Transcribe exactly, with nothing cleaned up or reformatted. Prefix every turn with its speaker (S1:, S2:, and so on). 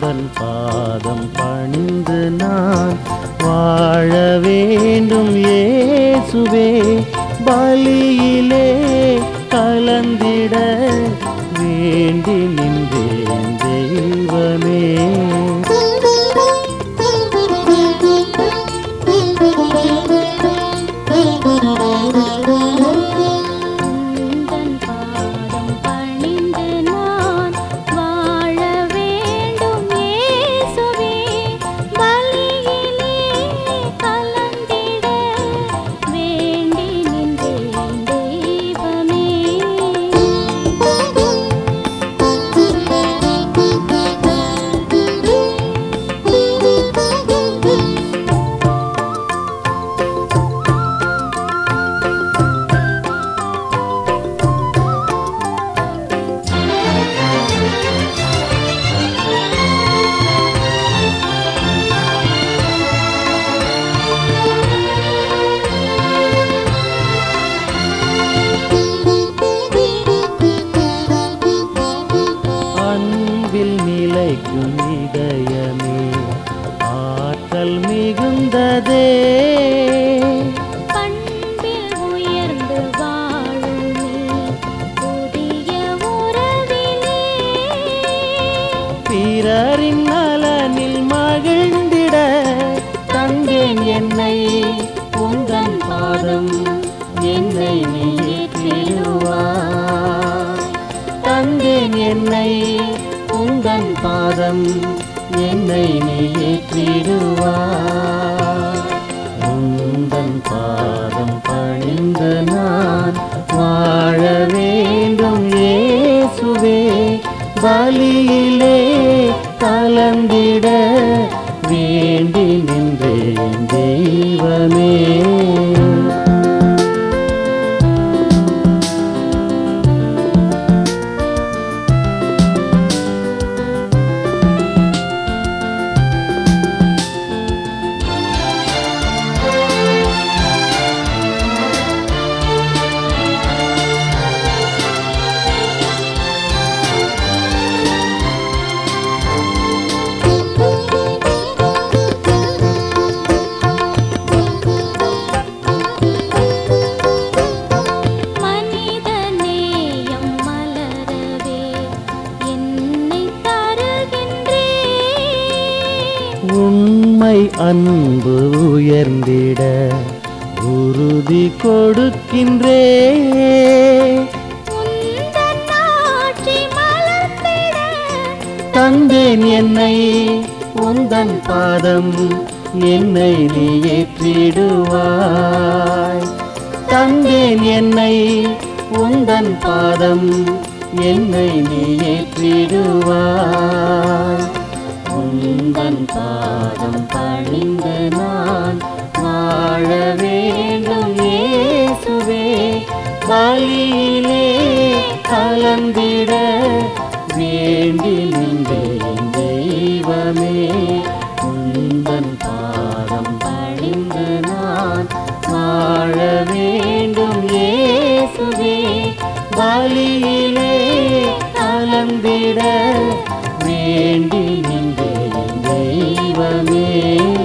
S1: உந்தன் பாதம் பணிந்து நான் வாழ வேண்டும் இயேசுவே. பலியிலே கலந்திட வேண்டி நின்றேன் தெய்வமே. நிலைக்கும் இதயமே ஆற்றல் மிகுந்ததே.
S2: பண்பில் உயர்ந்து வாழும் புதிய உறவிலே
S1: பிறரின் நலனில் மகிழ்ந்திட தந்தேன் என்னை உந்தன் பாதம். என்னை நீ ஏற்றிடுவாய். தந்தேன் என்னை உந்தன் பாதம். என்னை நீ ஏற்றிடுவாய். உந்தன் பாதம் பணிந்து நான் வாழ வேண்டும் இயேசுவே. பலியிலே கலந்திட வேண்டி நின்றேன் தெய்வமே. உண்மை அன்பு உயர்ந்திட உறுதி கொடுக்கின்றே. தந்தேன் என்னை உந்தன் பாதம். என்னை நீ ஏற்றிடுவாய். தந்தேன் என்னை உந்தன் பாதம். என்னை நீ ஏற்றிடுவாய். உந்தன் பாதம் பணிந்து நான் வாழ வேண்டும் இயேசுவே. பலியிலே கலந்திட வேண்டி நின்றேன் தெய்வமே. உந்தன் பாதம் பணிந்து நான் வாழ வேண்டும் இயேசுவே. பலியிலே கலந்திட வேண்டி நின்றேன் தெய்வமே.